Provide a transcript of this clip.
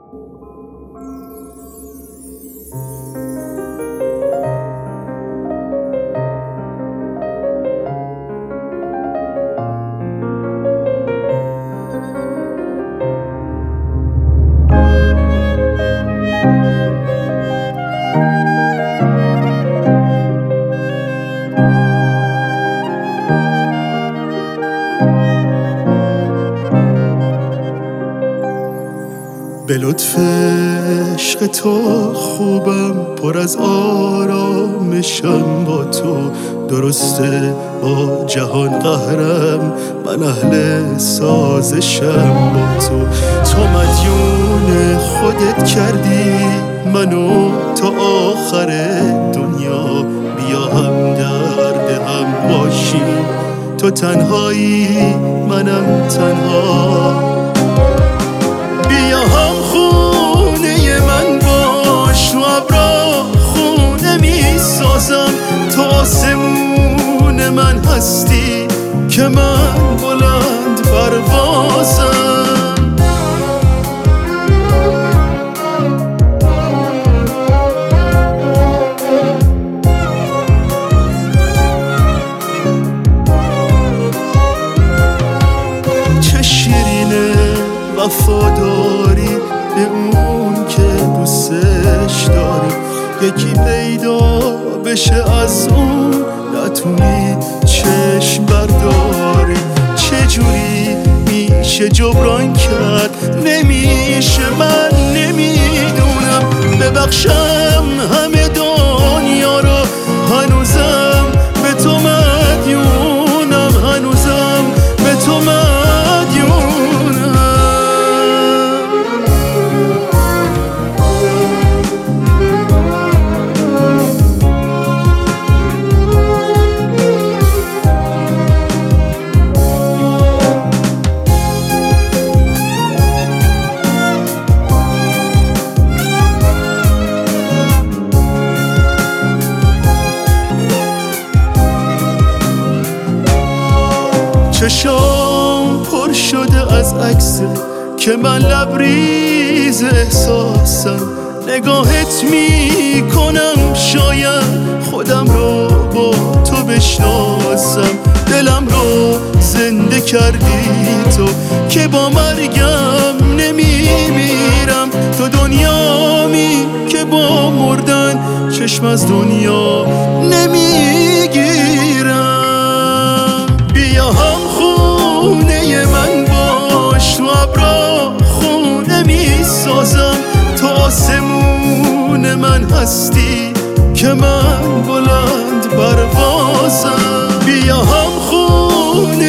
به لطف عشق تو خوبم، پر از آرامشم با تو. درسته با جهان قهرم، من اهل سازشم با تو. تو مدیون خودت کردی منو تا آخر دنیا، بیا هم درد هم باشیم، تو تنهایی منم تنها. بیا هم خونه من باش، تو ابرا خونه می سازم، تو آسمون من هستی که من بلند پروازم. چه شیرینه وفاداری به اون که دوستش داری، یکی پیدا بشه از اون نتونی چشم برداری. چجوری میشه جبران کرد؟ نمیشه، من نمیدونم. ببخشم همه دنیا رو، هنوزم به تو مدیونم، هنوزم به تو مدیونم. چشام پر شده از عکس که من لبریز احساسم، نگاهت میکنم شاید خودم رو با تو بشناسم. دلم رو زنده کردی تو که با مرگم نمیمیرم، تو دنیامی که با مردن چشم از دنیا نمیگیرم. بیا هم خونه من باش، تو ابرا خونه می سازم، تو آسمون من هستی که من بلند پروازم. بیا هم خونه